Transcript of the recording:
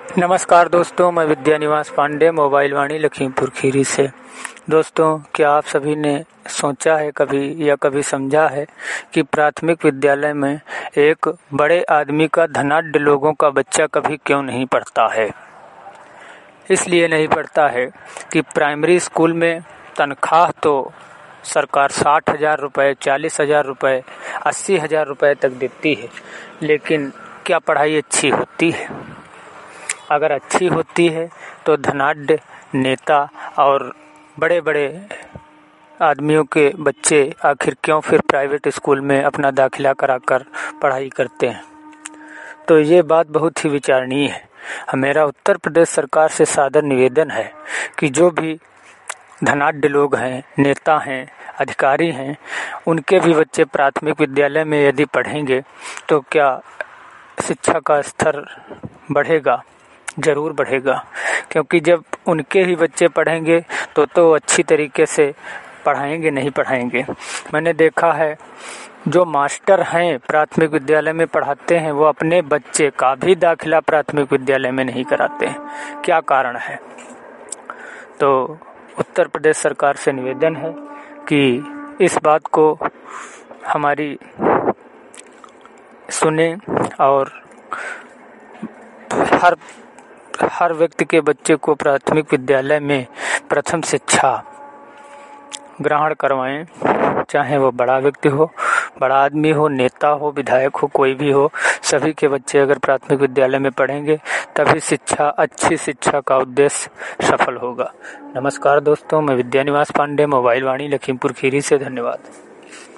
नमस्कार दोस्तों, मैं विद्यानिवास पांडे मोबाइल वाणी लखीमपुर खीरी से। दोस्तों, क्या आप सभी ने सोचा है कभी या कभी समझा है कि प्राथमिक विद्यालय में एक बड़े आदमी का धनाढ्य लोगों का बच्चा कभी क्यों नहीं पढ़ता है? इसलिए नहीं पढ़ता है कि प्राइमरी स्कूल में तनख्वाह तो सरकार 60,000 रुपये, 40,000 रुपये, 80,000 रुपये तक देती है, लेकिन क्या पढ़ाई अच्छी होती है? अगर अच्छी होती है तो धनाढ्य नेता और बड़े बड़े आदमियों के बच्चे आखिर क्यों फिर प्राइवेट स्कूल में अपना दाखिला कराकर पढ़ाई करते हैं? तो ये बात बहुत ही विचारणीय है। मेरा उत्तर प्रदेश सरकार से सादर निवेदन है कि जो भी धनाढ्य लोग हैं, नेता हैं, अधिकारी हैं, उनके भी बच्चे प्राथमिक विद्यालय में यदि पढ़ेंगे तो क्या शिक्षा का स्तर बढ़ेगा? जरूर बढ़ेगा, क्योंकि जब उनके ही बच्चे पढ़ेंगे तो अच्छी तरीके से पढ़ाएंगे नहीं पढ़ाएंगे। मैंने देखा है जो मास्टर हैं प्राथमिक विद्यालय में पढ़ाते हैं वो अपने बच्चे का भी दाखिला प्राथमिक विद्यालय में नहीं कराते हैं। क्या कारण है? तो उत्तर प्रदेश सरकार से निवेदन है कि इस बात को हमारी सुने और हर व्यक्ति के बच्चे को प्राथमिक विद्यालय में प्रथम शिक्षा ग्रहण करवाएं, चाहे वो बड़ा व्यक्ति हो, बड़ा आदमी हो, नेता हो, विधायक हो, कोई भी हो। सभी के बच्चे अगर प्राथमिक विद्यालय में पढ़ेंगे तभी अच्छी शिक्षा का उद्देश्य सफल होगा। नमस्कार दोस्तों, मैं विद्यानिवास पांडे मोबाइल वाणी लखीमपुर खीरी से। धन्यवाद।